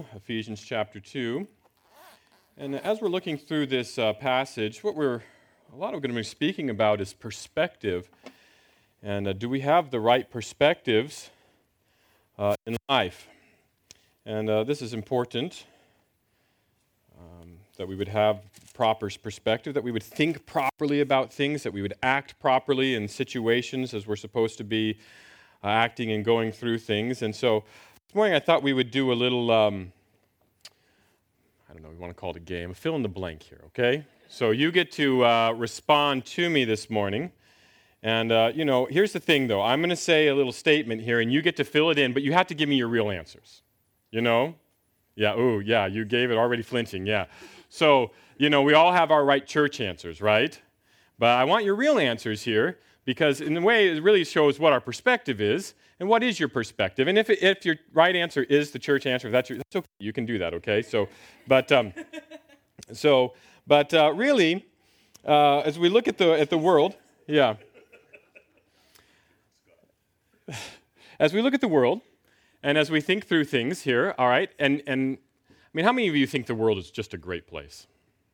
2, Ephesians chapter 2. And as we're looking through this passage, what we're a lot of going to be speaking about is perspective. And do we have the right perspectives in life? And this is important, that we would have proper perspective, that we would think properly about things, that we would act properly in situations as we're supposed to be acting and going through things. And so this morning I thought we would do a little, I don't know, we want to call it a game, fill in the blank here, okay? So you get to respond to me this morning. And, here's the thing, though. I'm going to say a little statement here, and you get to fill it in, but you have to give me your real answers. You know? Yeah, ooh, yeah, you gave it already flinching, yeah. So, we all have our right church answers, right? But I want your real answers here, because in a way it really shows what our perspective is, and what is your perspective. And if your right answer is the church answer, that's okay. You can do that, okay? So, really, as we look at the world, yeah. As we look at the world, and as we think through things here, all right, and I mean, how many of you think the world is just a great place?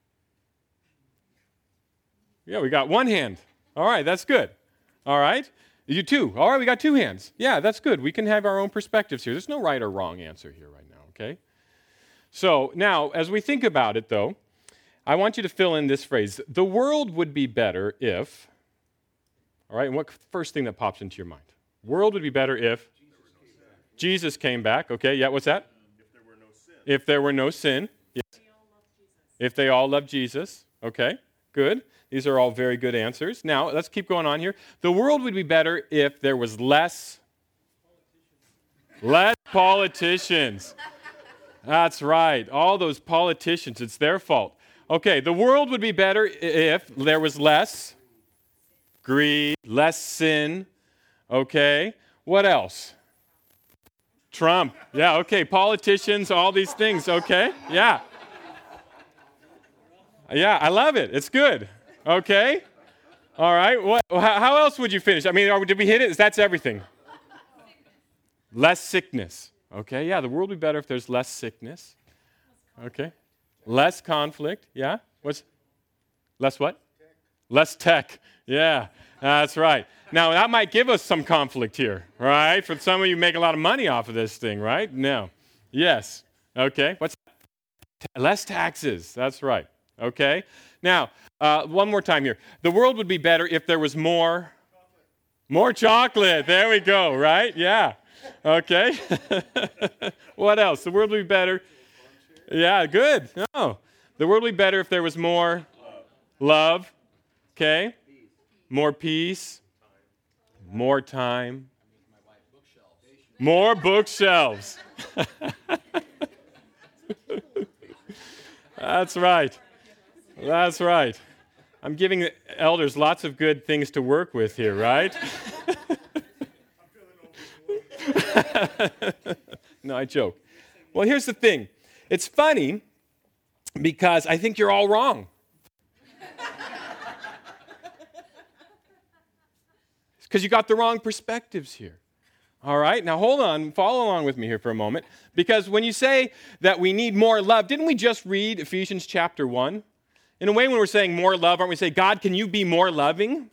Yeah, we got one hand. All right, that's good. All right, you two. All right, we got two hands. Yeah, that's good. We can have our own perspectives here. There's no right or wrong answer here right now, okay? So now, as we think about it, though, I want you to fill in this phrase. The world would be better if, all right, and what first thing that pops into your mind? World would be better if Jesus came back. Okay, yeah, what's that? If there were no sin. If there were no sin. Yes. If they all love Jesus. Okay, good. These are all very good answers. Now, let's keep going on here. The world would be better if there was less politicians. That's right. All those politicians, it's their fault. Okay, the world would be better if there was less greed, less sin. Okay, what else? Trump. Yeah, okay, politicians, all these things. Okay, yeah. Yeah, I love it. It's good. Okay, all right. How else would you finish? I mean, did we hit it? That's everything. Less sickness. Okay, yeah, the world would be better if there's less sickness. Okay. Less conflict. Yeah. Less what? Less tech. Yeah, that's right. Now, that might give us some conflict here, right? For some of you make a lot of money off of this thing, right? No. Yes. Okay. What's that? Less taxes. That's right. Okay. Now, one more time here. The world would be better if there was more chocolate. There we go, right? Yeah. Okay. What else? The world would be better. Yeah, good. No. The world would be better if there was more love. Okay. More peace. More time. More bookshelves. That's right. That's right. I'm giving the elders lots of good things to work with here, right? No, I joke. Well, here's the thing. It's funny because I think you're all wrong. Because you got the wrong perspectives here. All right? Now, hold on. Follow along with me here for a moment. Because when you say that we need more love, didn't we just read Ephesians chapter 1? In a way, when we're saying more love, aren't we saying, God, can you be more loving?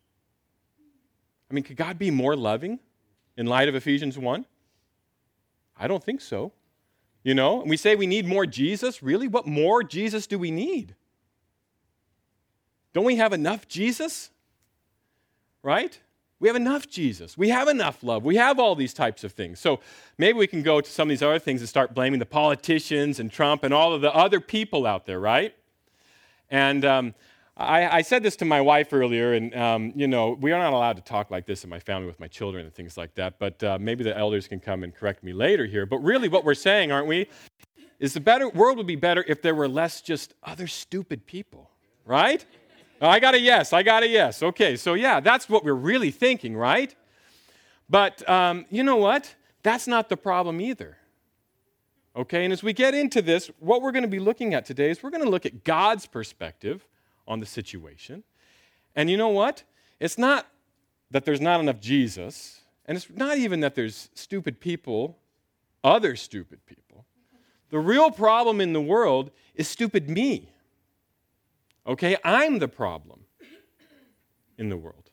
I mean, could God be more loving in light of Ephesians 1? I don't think so. And we say we need more Jesus. Really? What more Jesus do we need? Don't we have enough Jesus? Right? We have enough Jesus. We have enough love. We have all these types of things. So maybe we can go to some of these other things and start blaming the politicians and Trump and all of the other people out there, right? And I said this to my wife earlier, and, we are not allowed to talk like this in my family with my children and things like that, but maybe the elders can come and correct me later here. But really what we're saying, aren't we, is the world would be better if there were less just other stupid people, right? I got a yes. Okay, so yeah, that's what we're really thinking, right? But you know what? That's not the problem either. Okay, and as we get into this, what we're going to be looking at today is we're going to look at God's perspective on the situation. And you know what? It's not that there's not enough Jesus, and it's not even that there's stupid people, other stupid people. The real problem in the world is stupid me. Okay? I'm the problem in the world.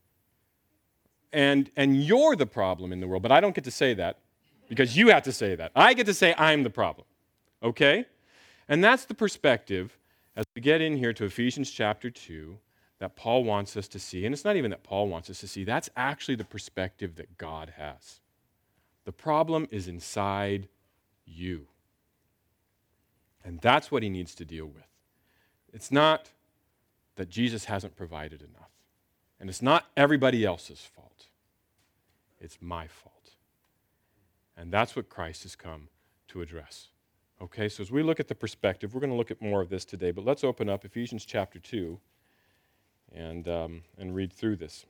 And you're the problem in the world, but I don't get to say that because you have to say that. I get to say I'm the problem. Okay? And that's the perspective as we get in here to Ephesians chapter 2 that Paul wants us to see. And it's not even that Paul wants us to see. That's actually the perspective that God has. The problem is inside you. And that's what he needs to deal with. It's not that Jesus hasn't provided enough. And it's not everybody else's fault. It's my fault. And that's what Christ has come to address. Okay, so as we look at the perspective, we're going to look at more of this today, but let's open up Ephesians chapter 2 and read through this.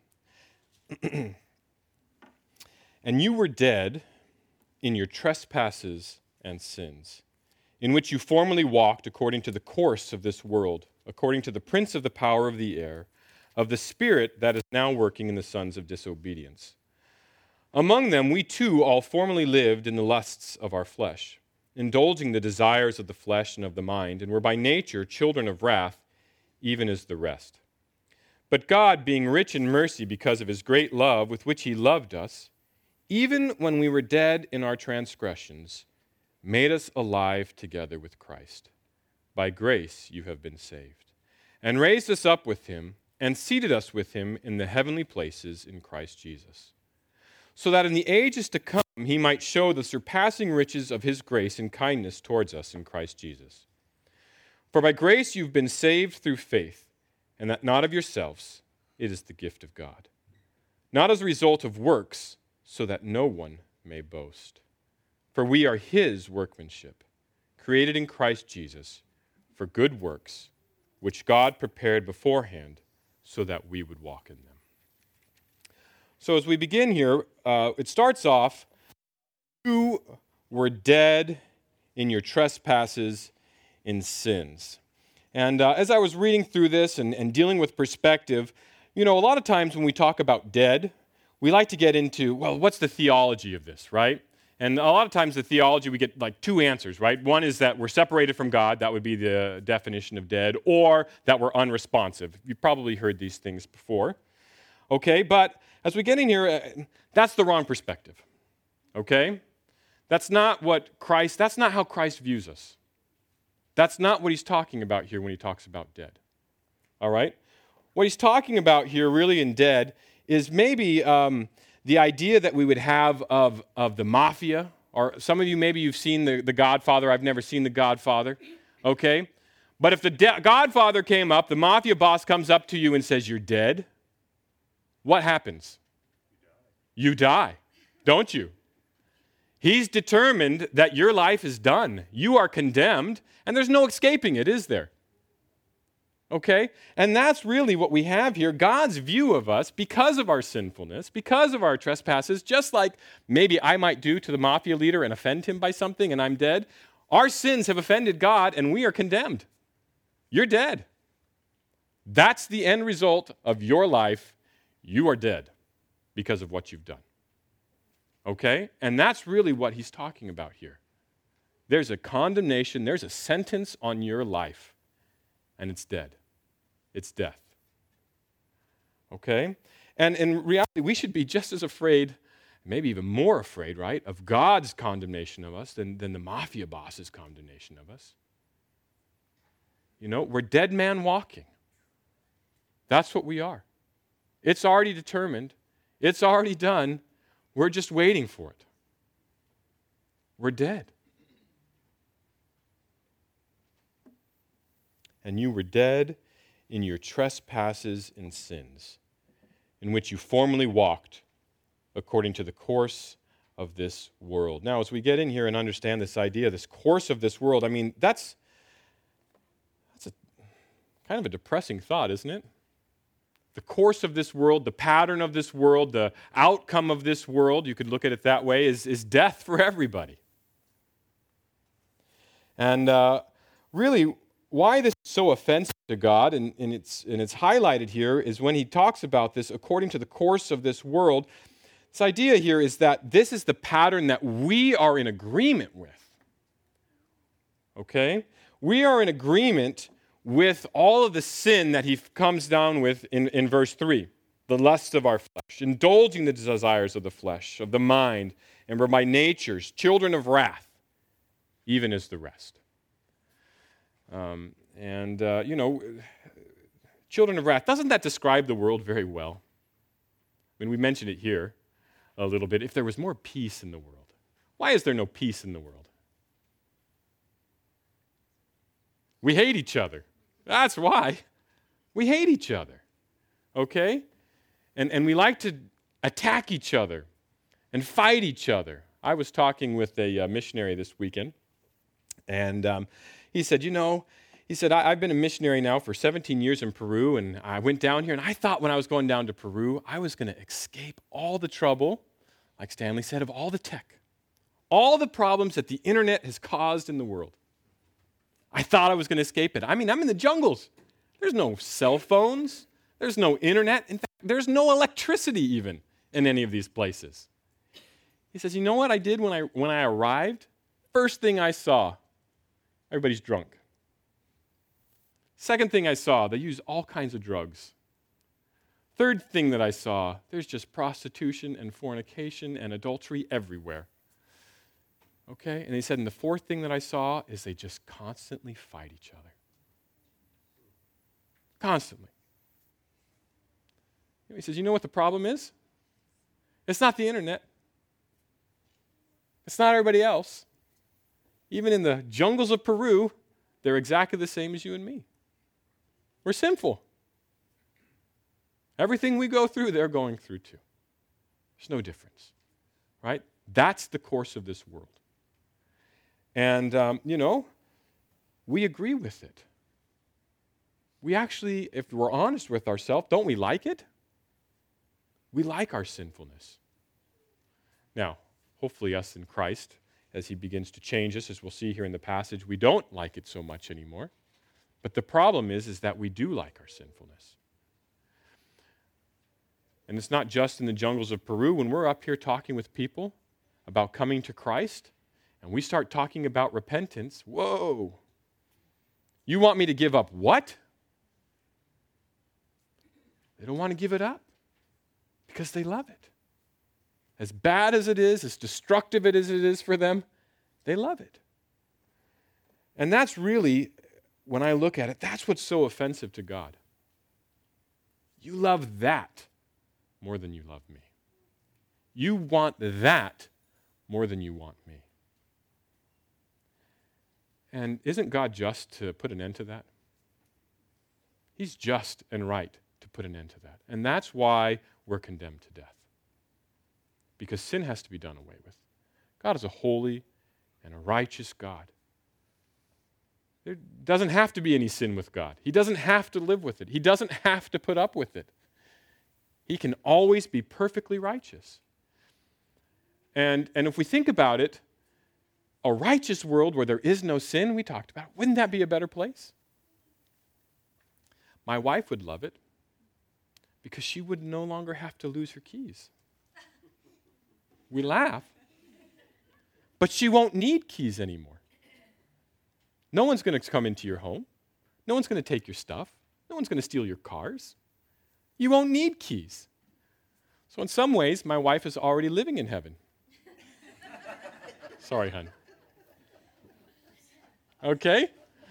And you were dead in your trespasses and sins, in which you formerly walked according to the course of this world, according to the prince of the power of the air, of the spirit that is now working in the sons of disobedience. Among them we too all formerly lived in the lusts of our flesh, indulging the desires of the flesh and of the mind, and were by nature children of wrath, even as the rest. But God, being rich in mercy because of his great love with which he loved us, even when we were dead in our transgressions, made us alive together with Christ. By grace you have been saved, and raised us up with him, and seated us with him in the heavenly places in Christ Jesus, so that in the ages to come he might show the surpassing riches of his grace and kindness towards us in Christ Jesus. For by grace you've been saved through faith, and that not of yourselves, it is the gift of God, not as a result of works, so that no one may boast. For we are his workmanship, created in Christ Jesus for good works, which God prepared beforehand so that we would walk in them. So as we begin here, it starts off, you were dead in your trespasses and sins. And as I was reading through this and dealing with perspective, a lot of times when we talk about dead, we like to get into, well, what's the theology of this, right? And a lot of times the theology, we get like two answers, right? One is that we're separated from God. That would be the definition of dead. Or that we're unresponsive. You've probably heard these things before. Okay, but as we get in here, that's the wrong perspective. Okay? That's not how Christ views us. That's not what he's talking about here when he talks about dead. All right? What he's talking about here really in dead is maybe the idea that we would have of the mafia, or some of you, maybe you've seen the Godfather. I've never seen the Godfather, okay? But if the Godfather came up, the mafia boss comes up to you and says, you're dead, what happens? You die, don't you? He's determined that your life is done. You are condemned, and there's no escaping it, is there? Okay? And that's really what we have here. God's view of us, because of our sinfulness, because of our trespasses, just like maybe I might do to the mafia leader and offend him by something and I'm dead, our sins have offended God and we are condemned. You're dead. That's the end result of your life. You are dead because of what you've done. Okay? And that's really what he's talking about here. There's a condemnation, there's a sentence on your life, and it's dead. It's death. Okay? And in reality, we should be just as afraid, maybe even more afraid, right, of God's condemnation of us than the mafia boss's condemnation of us. We're dead man walking. That's what we are. It's already determined. It's already done. We're just waiting for it. We're dead. And you were dead in your trespasses and sins, in which you formerly walked according to the course of this world. Now, as we get in here and understand this idea, this course of this world, that's a kind of a depressing thought, isn't it? The course of this world, the pattern of this world, the outcome of this world, you could look at it that way, is death for everybody. And really, why this is so offensive to God, and it's highlighted here, is when he talks about this according to the course of this world. This idea here is that this is the pattern that we are in agreement with. Okay? We are in agreement with all of the sin that he comes down with in verse 3. The lusts of our flesh, indulging the desires of the flesh, of the mind, and we're by natures children of wrath, even as the rest. Children of wrath, doesn't that describe the world very well? I mean, we mentioned it here a little bit. If there was more peace in the world, why is there no peace in the world? We hate each other. That's why. We hate each other. Okay? And we like to attack each other and fight each other. I was talking with a missionary this weekend, and he said, I've been a missionary now for 17 years in Peru, and I went down here, and I thought when I was going down to Peru, I was going to escape all the trouble, like Stanley said, of all the tech, all the problems that the internet has caused in the world. I thought I was going to escape it. I mean, I'm in the jungles. There's no cell phones. There's no internet. In fact, there's no electricity even in any of these places. He says, you know what I did when I arrived? First thing I saw, everybody's drunk. Second thing I saw, they use all kinds of drugs. Third thing that I saw, there's just prostitution and fornication and adultery everywhere. Okay? And he said, and the fourth thing that I saw is they just constantly fight each other. Constantly. He says, you know what the problem is? It's not the internet. It's not everybody else. Even in the jungles of Peru, they're exactly the same as you and me. We're sinful. Everything we go through, they're going through too. There's no difference, right? That's the course of this world. And, we agree with it. We actually, if we're honest with ourselves, don't we like it? We like our sinfulness. Now, hopefully us in Christ, as he begins to change us, as we'll see here in the passage, we don't like it so much anymore. But the problem is that we do like our sinfulness. And it's not just in the jungles of Peru. When we're up here talking with people about coming to Christ, and we start talking about repentance, whoa! You want me to give up what? They don't want to give it up because they love it. As bad as it is, as destructive as it is for them, they love it. And that's really, when I look at it, that's what's so offensive to God. You love that more than you love me. You want that more than you want me. And isn't God just to put an end to that? He's just and right to put an end to that. And that's why we're condemned to death. Because sin has to be done away with. God is a holy and a righteous God. There doesn't have to be any sin with God. He doesn't have to live with it. He doesn't have to put up with it. He can always be perfectly righteous. And if we think about it, a righteous world where there is no sin, we talked about, wouldn't that be a better place? My wife would love it because she would no longer have to lose her keys. We laugh, but she won't need keys anymore. No one's going to come into your home. No one's going to take your stuff. No one's going to steal your cars. You won't need keys. So in some ways, my wife is already living in heaven. Sorry, hon. Okay?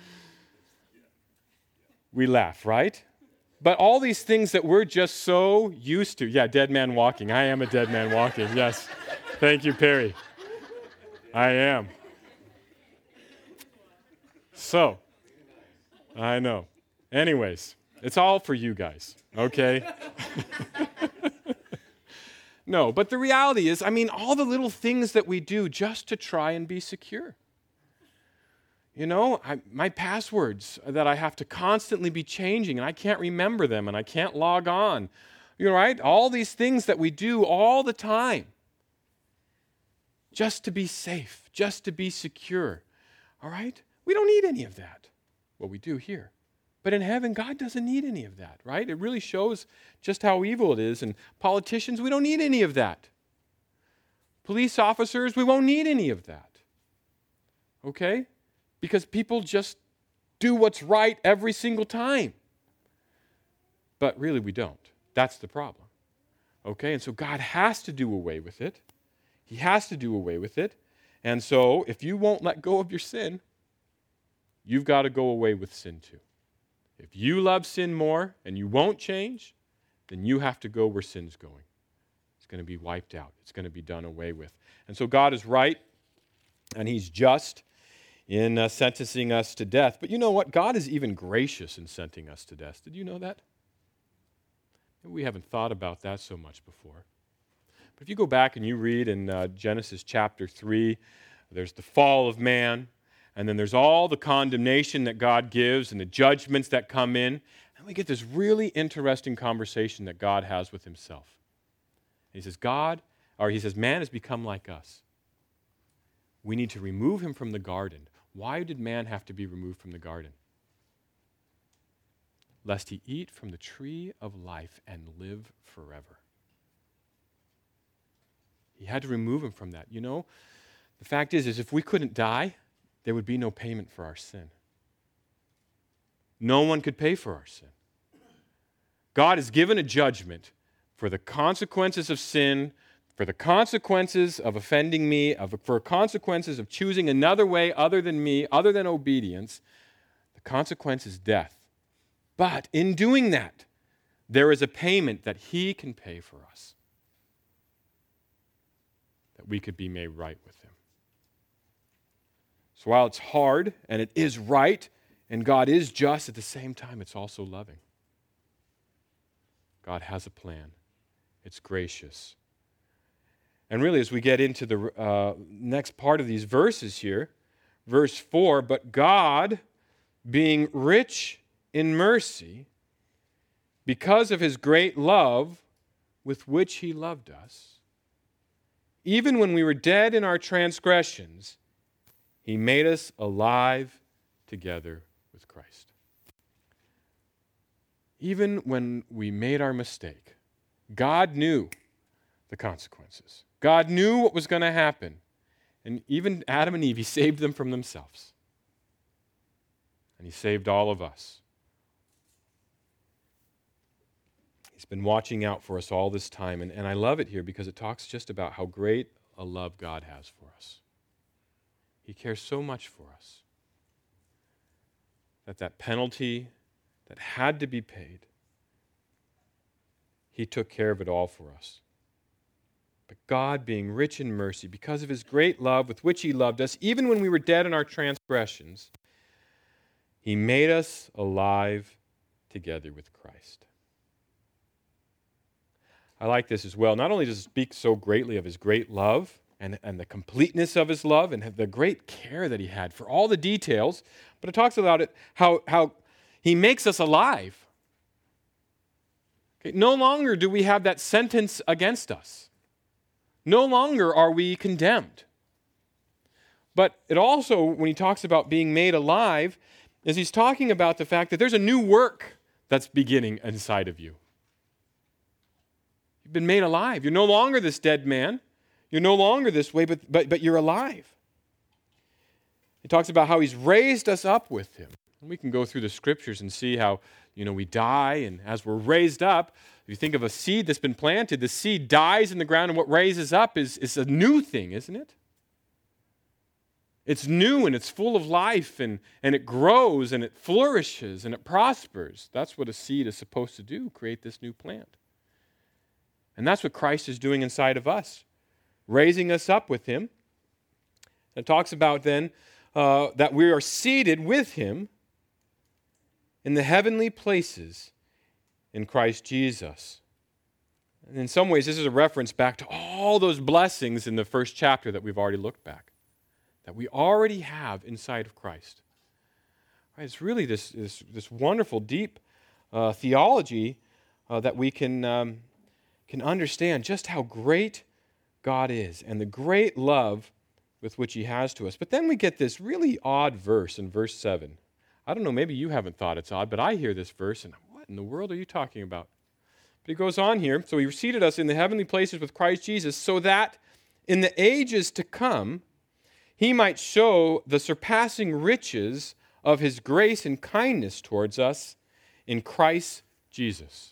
We laugh, right? But all these things that we're just so used to. Yeah, dead man walking. I am a dead man walking. Yes. Thank you, Perry. I am. So, I know. Anyways, it's all for you guys, okay? No, but the reality is, all the little things that we do just to try and be secure. My passwords that I have to constantly be changing, and I can't remember them, and I can't log on. Right? All these things that we do all the time just to be safe, just to be secure. All right? We don't need any of that. Well, we do here. But in heaven, God doesn't need any of that, right? It really shows just how evil it is. And politicians, we don't need any of that. Police officers, we won't need any of that. Okay? because people just do what's right every single time. But really, we don't. That's the problem. Okay, and so God has to do away with it. He has to do away with it. And so if you won't let go of your sin, you've got to go away with sin too. If you love sin more and you won't change, then you have to go where sin's going. It's going to be wiped out. It's going to be done away with. And so God is right, and He's just in sentencing us to death. But you know what? God is even gracious in sentencing us to death. Did you know that? We haven't thought about that so much before. But if you go back and you read in Genesis chapter 3, there's the fall of man, and then there's all the condemnation that God gives and the judgments that come in, and we get this really interesting conversation that God has with Himself. He says, man has become like us. We need to remove him from the garden. Why did man have to be removed from the garden? Lest he eat from the tree of life and live forever. He had to remove him from that. You know, the fact is if we couldn't die, there would be no payment for our sin. No one could pay for our sin. God has given a judgment for the consequences of sin, for the consequences of offending me, for consequences of choosing another way other than me, other than obedience. The consequence is death. But in doing that, there is a payment that He can pay for us, that we could be made right with Him. So while it's hard, and it is right, and God is just, at the same time, it's also loving. God has a plan. It's gracious. And really, as we get into the next part of these verses here, verse 4, but God, being rich in mercy, because of His great love with which He loved us, even when we were dead in our transgressions, He made us alive together with Christ. Even when we made our mistake, God knew the consequences. God knew what was going to happen. And even Adam and Eve, He saved them from themselves. And He saved all of us. He's been watching out for us all this time. And I love it here because it talks just about how great a love God has for us. He cares so much for us that penalty that had to be paid, He took care of it all for us. But God, being rich in mercy, because of His great love with which He loved us, even when we were dead in our transgressions, He made us alive together with Christ. I like this as well. Not only does it speak so greatly of His great love and the completeness of His love and the great care that He had for all the details, but it talks about it how He makes us alive. Okay, no longer do we have that sentence against us. No longer are we condemned. But it also, when he talks about being made alive, is he's talking about the fact that there's a new work that's beginning inside of you. You've been made alive. You're no longer this dead man. You're no longer this way, but you're alive. He talks about how He's raised us up with Him. And we can go through the scriptures and see how, we die, and as we're raised up, if you think of a seed that's been planted, the seed dies in the ground, and what raises up is a new thing, isn't it? It's new, and it's full of life, and it grows, and it flourishes, and it prospers. That's what a seed is supposed to do, create this new plant. And that's what Christ is doing inside of us, raising us up with Him. It talks about then that we are seated with Him in the heavenly places in Christ Jesus. And in some ways, this is a reference back to all those blessings in the first chapter that we've already looked back, that we already have inside of Christ. Right, it's really this wonderful, deep theology that we can understand just how great God is and the great love with which He has to us. But then we get this really odd verse in verse 7. I don't know, maybe you haven't thought it's odd, but I hear this verse and what in the world are you talking about? But he goes on here, so He seated us in the heavenly places with Christ Jesus so that in the ages to come he might show the surpassing riches of his grace and kindness towards us in Christ Jesus.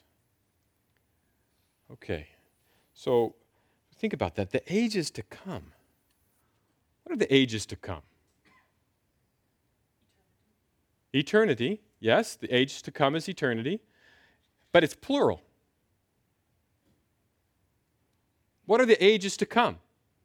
Okay, so think about that. The ages to come. What are the ages to come? Eternity, yes, the ages to come is eternity, but it's plural. What are the ages to come?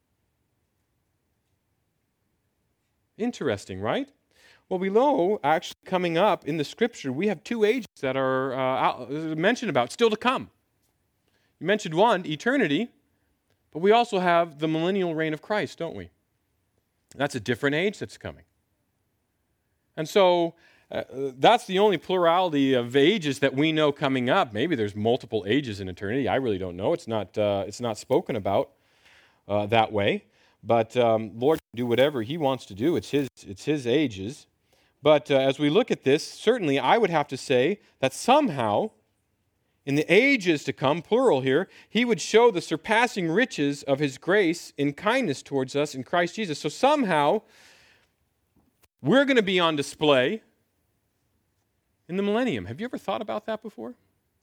Interesting, right? Well, we know, actually, coming up in the Scripture, we have two ages that are mentioned about, still to come. You mentioned one, eternity, but we also have the millennial reign of Christ, don't we? That's a different age that's coming. And so, that's the only plurality of ages that we know coming up. Maybe there's multiple ages in eternity. I really don't know. It's not spoken about that way. But Lord can do whatever He wants to do. It's His ages. But as we look at this, certainly I would have to say that somehow, in the ages to come, plural here, He would show the surpassing riches of His grace in kindness towards us in Christ Jesus. So somehow, we're going to be on display in the millennium. Have you ever thought about that before?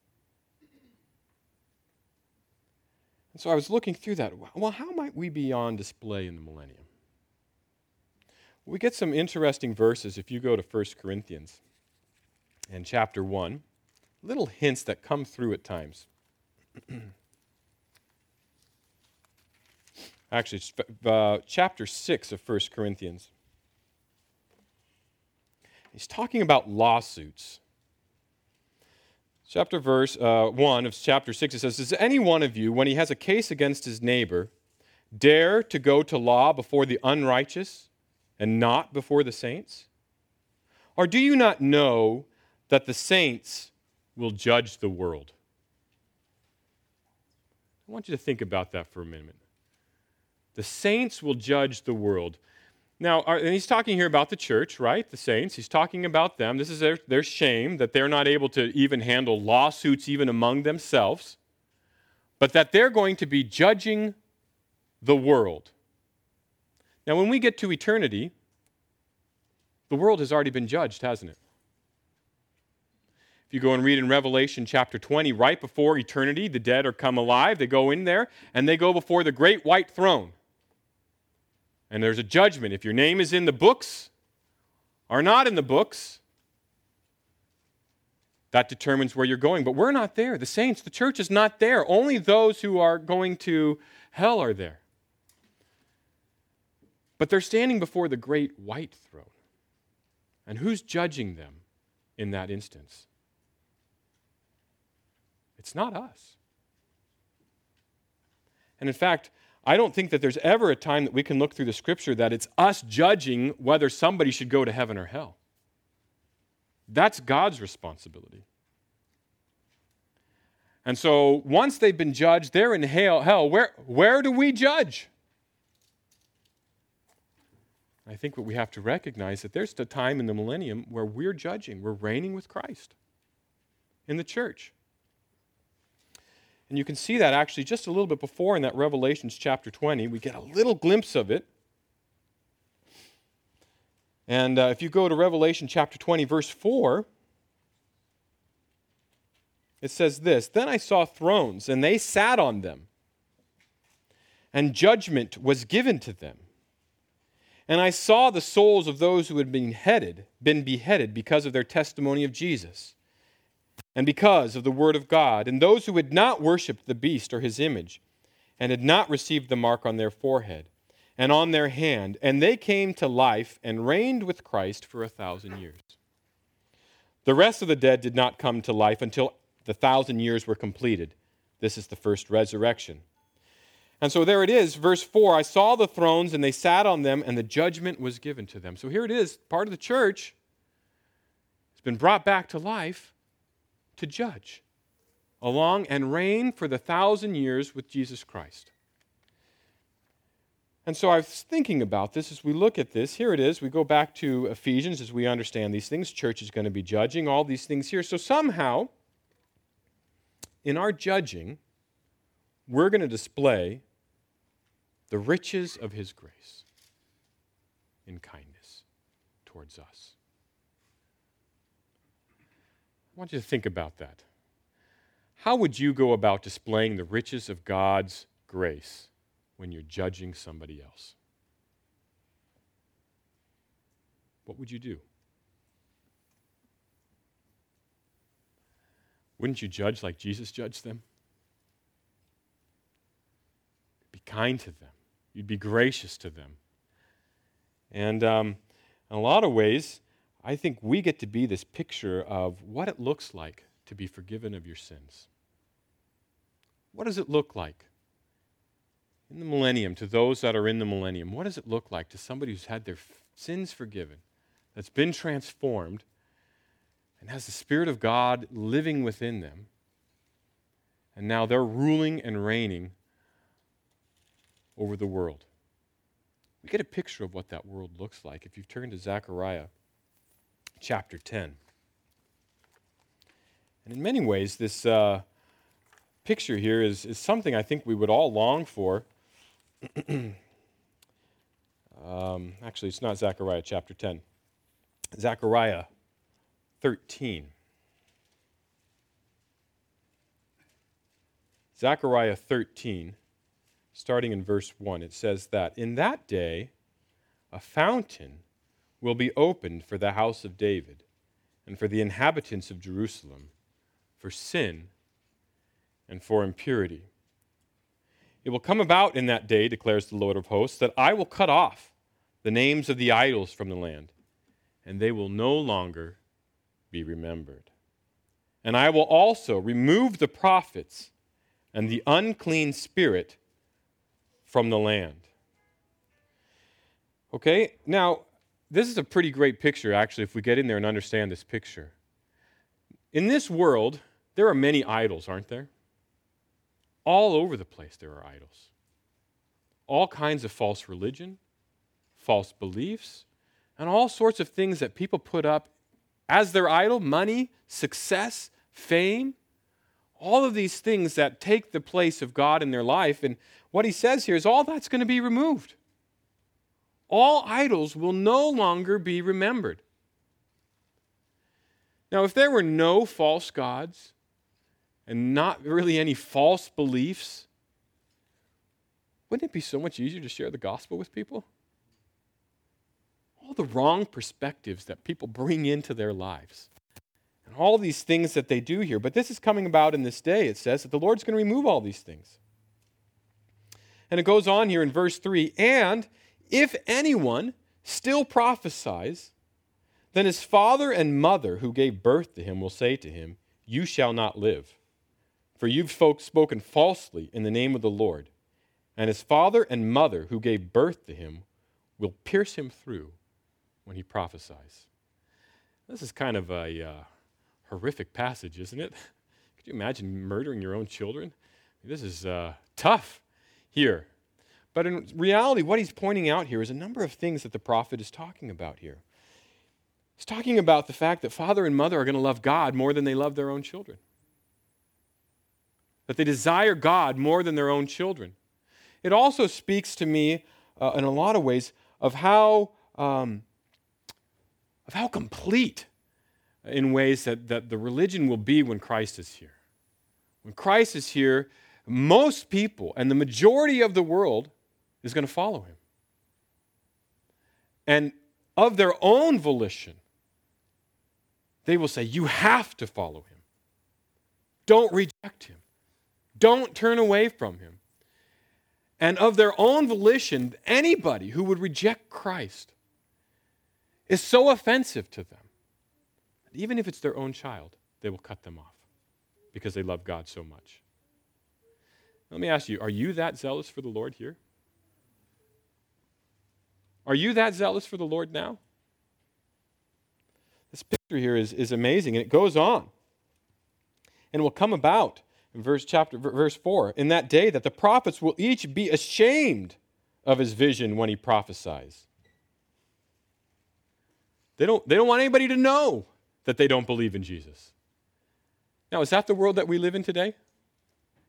And so I was looking through that. Well, how might we be on display in the millennium? We get some interesting verses if you go to 1 Corinthians and chapter 1. Little hints that come through at times. Actually, it's chapter 6 of 1 Corinthians. He's talking about lawsuits. Verse 1 of chapter 6, it says, "Does any one of you, when he has a case against his neighbor, dare to go to law before the unrighteous and not before the saints? Or do you not know that the saints will judge the world?" I want you to think about that for a minute. The saints will judge the world. Now, and he's talking here about the church, right? The saints. He's talking about them. This is their shame that they're not able to even handle lawsuits even among themselves, but that they're going to be judging the world. Now, when we get to eternity, the world has already been judged, hasn't it? If you go and read in Revelation chapter 20, right before eternity, the dead are come alive. They go in there, and they go before the great white throne. And there's a judgment. If your name is in the books or not in the books, that determines where you're going. But we're not there. The saints, the church is not there. Only those who are going to hell are there. But they're standing before the great white throne. And who's judging them in that instance? It's not us. And in fact, I don't think that there's ever a time that we can look through the Scripture that it's us judging whether somebody should go to heaven or hell. That's God's responsibility. And so once they've been judged, they're in hell. Where do we judge? I think what we have to recognize that there's a time in the millennium where we're judging. We're reigning with Christ in the church. And you can see that actually just a little bit before in that Revelations chapter 20. We get a little glimpse of it. And if you go to Revelation chapter 20, verse 4, it says this, "Then I saw thrones, and they sat on them, and judgment was given to them. And I saw the souls of those who had been beheaded because of their testimony of Jesus, and because of the word of God, and those who had not worshipped the beast or his image, and had not received the mark on their forehead and on their hand, and they came to life and reigned with Christ for 1,000 years. The rest of the dead did not come to life until the 1,000 years were completed. This is the first resurrection." And so there it is, verse 4, "I saw the thrones, and they sat on them, and the judgment was given to them." So here it is, part of the church has been brought back to life to judge along and reign for the 1,000 years with Jesus Christ. And so I was thinking about this as we look at this. Here it is. We go back to Ephesians as we understand these things. Church is going to be judging all these things here. So somehow, in our judging, we're going to display the riches of His grace. in kindness towards us. I want you to think about that. How would you go about displaying the riches of God's grace when you're judging somebody else? What would you do? Wouldn't you judge like Jesus judged them? Be kind to them. You'd be gracious to them. And in a lot of ways, I think we get to be this picture of what it looks like to be forgiven of your sins. What does it look like in the millennium, to those that are in the millennium? What does it look like to somebody who's had their sins forgiven, that's been transformed, and has the Spirit of God living within them, and now they're ruling and reigning over the world? We get a picture of what that world looks like if you turn to Zechariah chapter 10. And in many ways, this picture here is something I think we would all long for. Actually, it's not Zechariah chapter 10. Zechariah 13. Zechariah 13, starting in verse 1, it says that, "In that day a fountain will be opened for the house of David and for the inhabitants of Jerusalem, for sin and for impurity. It will come about in that day, declares the Lord of hosts, that I will cut off the names of the idols from the land, and they will no longer be remembered. And I will also remove the prophets and the unclean spirit from the land." Okay, now, this is a pretty great picture, actually, if we get in there and understand this picture. In this world, there are many idols, aren't there? All over the place there are idols. All kinds of false religion, false beliefs, and all sorts of things that people put up as their idol: money, success, fame, all of these things that take the place of God in their life. And what he says here is all that's going to be removed. All idols will no longer be remembered. Now, if there were no false gods and not really any false beliefs, wouldn't it be so much easier to share the gospel with people? All the wrong perspectives that people bring into their lives, and all these things that they do here. But this is coming about in this day. It says that the Lord's going to remove all these things. And it goes on here in verse 3, "And if anyone still prophesies, then his father and mother who gave birth to him will say to him, 'You shall not live, for you've spoken falsely in the name of the Lord.' And his father and mother who gave birth to him will pierce him through when he prophesies." This is kind of a horrific passage, isn't it? Could you imagine murdering your own children? This is tough here. But in reality, what he's pointing out here is a number of things that the prophet is talking about here. He's talking about the fact that father and mother are going to love God more than they love their own children. That they desire God more than their own children. It also speaks to me in a lot of ways of how complete in ways that the religion will be when Christ is here. When Christ is here, most people and the majority of the world is going to follow him. And of their own volition, they will say, "You have to follow him. Don't reject him. Don't turn away from him." And of their own volition, anybody who would reject Christ is so offensive to them, even if it's their own child, they will cut them off because they love God so much. Let me ask you, are you that zealous for the Lord here? Are you that zealous for the Lord now? This picture here is amazing, and it goes on. And it will come about in verse 4, "In that day that the prophets will each be ashamed of his vision when he prophesies." They don't want anybody to know that they don't believe in Jesus. Now, is that the world that we live in today?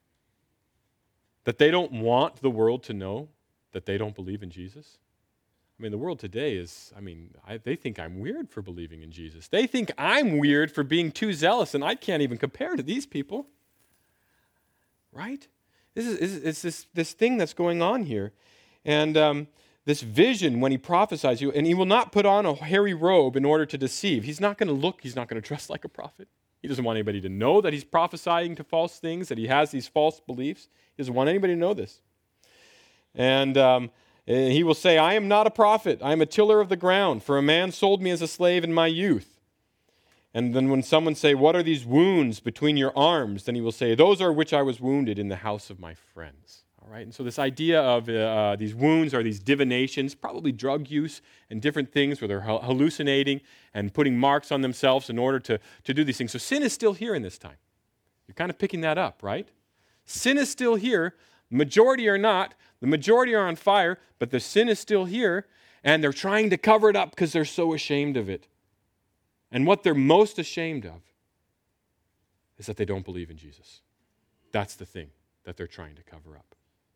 That they don't want the world to know that they don't believe in Jesus? I mean, the world today is, they think I'm weird for believing in Jesus. They think I'm weird for being too zealous, and I can't even compare to these people. Right? It's this thing that's going on here. And this vision, when he prophesies you, and he will not put on a hairy robe in order to deceive. He's not going to dress like a prophet. He doesn't want anybody to know that he's prophesying to false things, that he has these false beliefs. He doesn't want anybody to know this. And he will say, I am not a prophet. I am a tiller of the ground, for a man sold me as a slave in my youth. And then when someone say, what are these wounds between your arms? Then he will say, those are which I was wounded in the house of my friends. All right? And so this idea of these wounds are these divinations, probably drug use and different things where they're hallucinating and putting marks on themselves in order to do these things. So sin is still here in this time. You're kind of picking that up, right? Sin is still here. Majority are not. The majority are on fire, but the sin is still here, and they're trying to cover it up because they're so ashamed of it. And what they're most ashamed of is that they don't believe in Jesus. That's the thing that they're trying to cover up.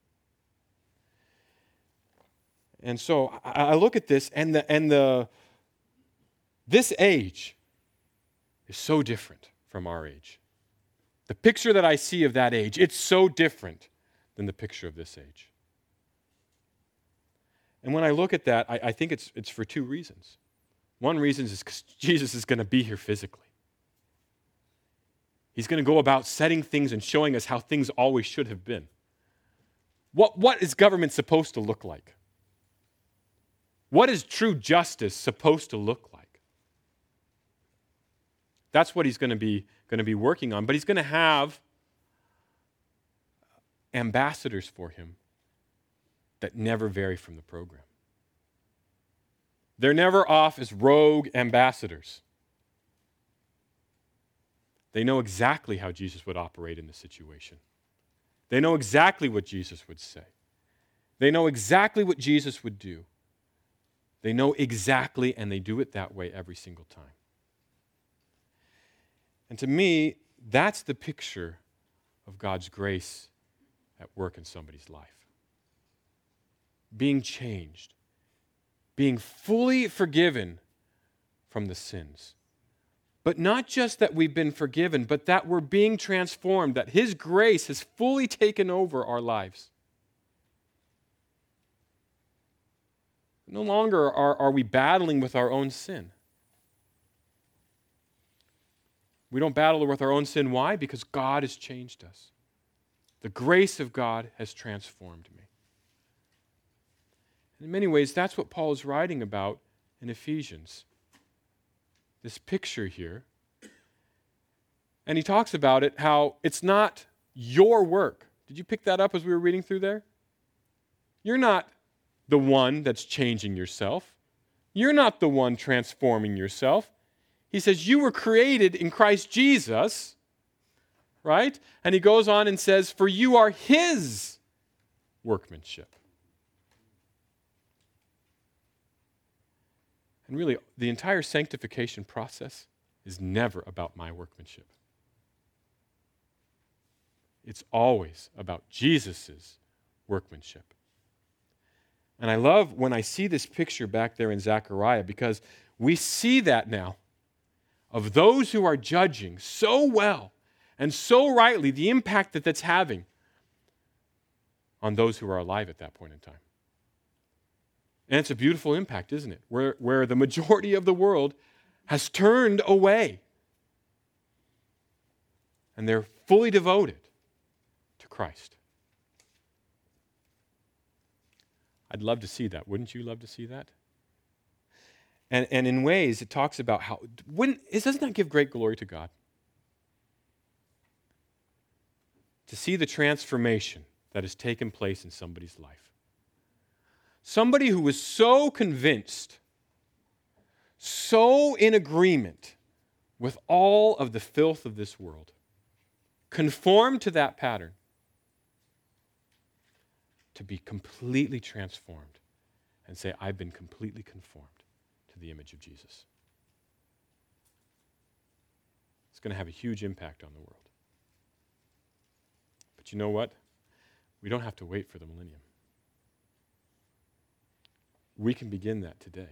And so I look at this, and this age is so different from our age. The picture that I see of that age, it's so different than the picture of this age. And when I look at that, I think it's for two reasons. One reason is because Jesus is going to be here physically. He's going to go about setting things and showing us how things always should have been. What is government supposed to look like? What is true justice supposed to look like? That's what he's going to be working on. But he's going to have ambassadors for him that never vary from the program. They're never off as rogue ambassadors. They know exactly how Jesus would operate in the situation. They know exactly what Jesus would say. They know exactly what Jesus would do. They know exactly, and they do it that way every single time. And to me, that's the picture of God's grace at work in somebody's life. Being changed, being fully forgiven from the sins. But not just that we've been forgiven, but that we're being transformed, that His grace has fully taken over our lives. No longer are we battling with our own sin. We don't battle with our own sin. Why? Because God has changed us. The grace of God has transformed me. In many ways, that's what Paul is writing about in Ephesians. This picture here. And he talks about it, how it's not your work. Did you pick that up as we were reading through there? You're not the one that's changing yourself. You're not the one transforming yourself. He says you were created in Christ Jesus, right? And he goes on and says, for you are His workmanship. And really, the entire sanctification process is never about my workmanship. It's always about Jesus' workmanship. And I love when I see this picture back there in Zechariah, because we see that now of those who are judging so well and so rightly the impact that that's having on those who are alive at that point in time. And it's a beautiful impact, isn't it? Where the majority of the world has turned away. And they're fully devoted to Christ. I'd love to see that. Wouldn't you love to see that? And in ways, it talks about how, doesn't that give great glory to God? To see the transformation that has taken place in somebody's life. Somebody who was so convinced, so in agreement with all of the filth of this world, conformed to that pattern, to be completely transformed and say, I've been completely conformed to the image of Jesus. It's going to have a huge impact on the world. But you know what? We don't have to wait for the millennium. we can begin that today.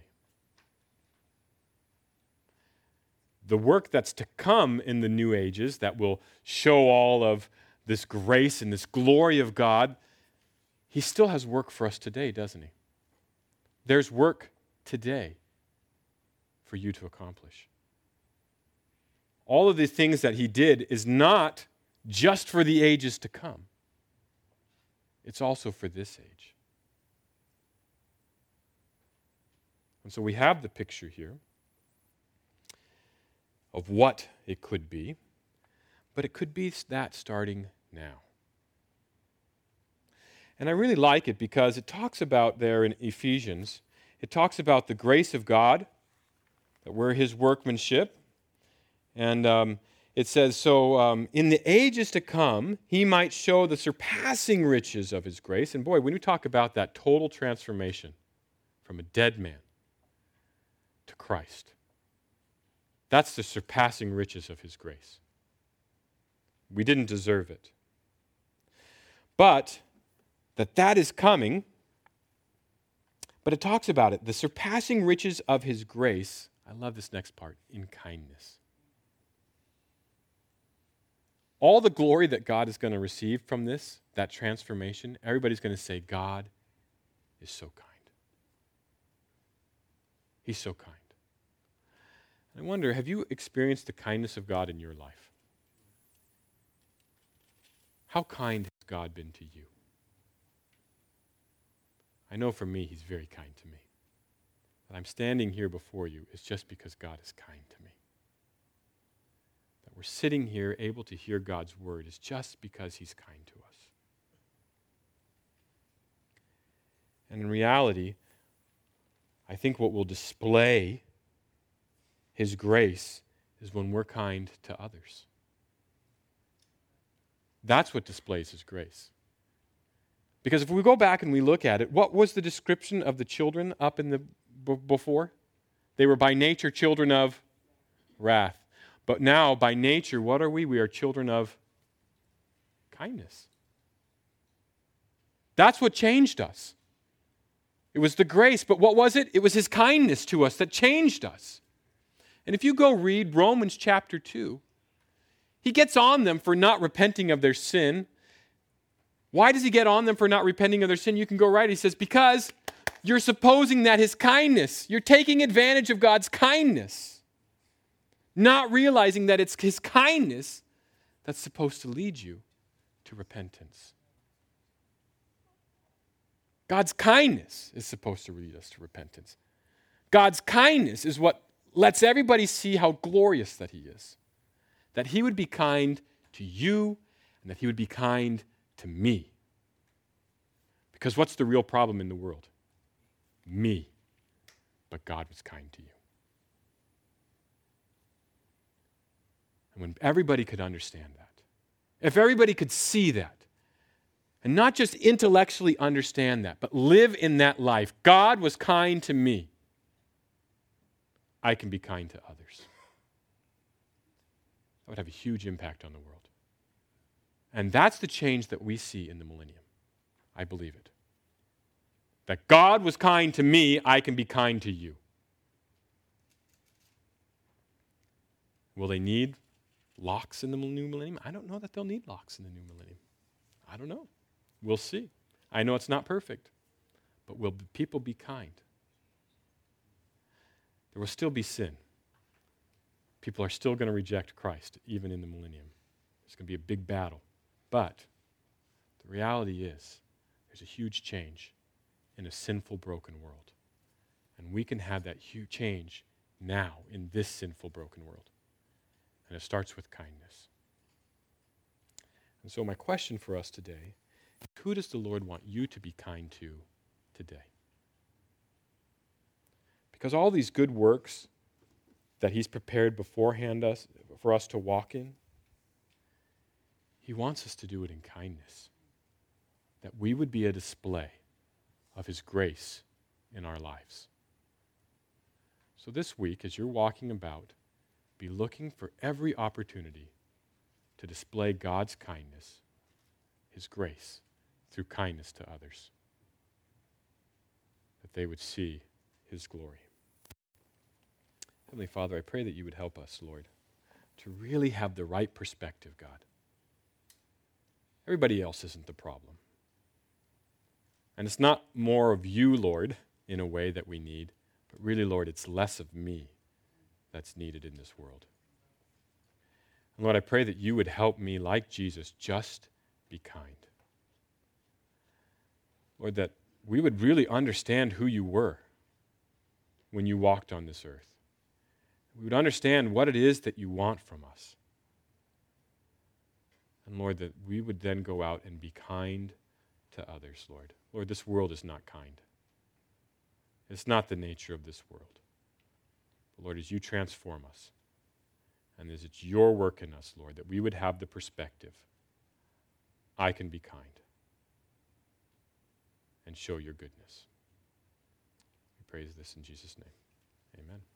The work that's to come in the new ages that will show all of this grace and this glory of God, he still has work for us today, doesn't he? There's work today for you to accomplish. All of the things that he did is not just for the ages to come. It's also for this age. And so we have the picture here of what it could be, but it could be that starting now. And I really like it because it talks about there in Ephesians, it talks about the grace of God, that we're his workmanship. And it says, so in the ages to come, he might show the surpassing riches of his grace. And boy, when we talk about that total transformation from a dead man to Christ, that's the surpassing riches of his grace. We didn't deserve it. But that is coming. But it talks about it, the surpassing riches of his grace. I love this next part, in kindness. All the glory that God is going to receive from this, that transformation, everybody's going to say, God is so kind. He's so kind. I wonder, have you experienced the kindness of God in your life? How kind has God been to you? I know for me, he's very kind to me. That I'm standing here before you is just because God is kind to me. That we're sitting here able to hear God's word is just because he's kind to us. And in reality, I think what will display his grace is when we're kind to others. That's what displays his grace. Because if we go back and we look at it, what was the description of the children up in the before? They were by nature children of wrath. But now, by nature, what are we? We are children of kindness. That's what changed us. It was the grace, but what was it? It was his kindness to us that changed us. And if you go read Romans chapter 2, he gets on them for not repenting of their sin. Why does he get on them for not repenting of their sin? You can go right. He says, because you're supposing that his kindness, you're taking advantage of God's kindness, not realizing that it's his kindness that's supposed to lead you to repentance. God's kindness is supposed to lead us to repentance. God's kindness is what lets everybody see how glorious that he is. That he would be kind to you and that he would be kind to me. Because what's the real problem in the world? Me. But God was kind to you. And when everybody could understand that, if everybody could see that, and not just intellectually understand that, but live in that life, God was kind to me, I can be kind to others. That would have a huge impact on the world. And that's the change that we see in the millennium. I believe it. That God was kind to me, I can be kind to you. Will they need locks in the new millennium? I don't know that they'll need locks in the new millennium. I don't know. We'll see. I know it's not perfect, but will people be kind? There will still be sin. People are still going to reject Christ, even in the millennium. It's going to be a big battle. But the reality is, there's a huge change in a sinful, broken world. And we can have that huge change now in this sinful, broken world. And it starts with kindness. And so my question for us today, who does the Lord want you to be kind to today? Because all these good works that he's prepared beforehand for us to walk in, he wants us to do it in kindness. That we would be a display of his grace in our lives. So this week, as you're walking about, be looking for every opportunity to display God's kindness, his grace, through kindness to others. that they would see his glory. Heavenly Father, I pray that you would help us, Lord, to really have the right perspective, God. Everybody else isn't the problem. And it's not more of you, Lord, in a way that we need, but really, Lord, it's less of me that's needed in this world. And Lord, I pray that you would help me, like Jesus, just be kind. Lord, that we would really understand who you were when you walked on this earth. We would understand what it is that you want from us. And Lord, that we would then go out and be kind to others, Lord. Lord, this world is not kind. It's not the nature of this world. But Lord, as you transform us, and as it's your work in us, Lord, that we would have the perspective, I can be kind and show your goodness. We praise this in Jesus' name. Amen.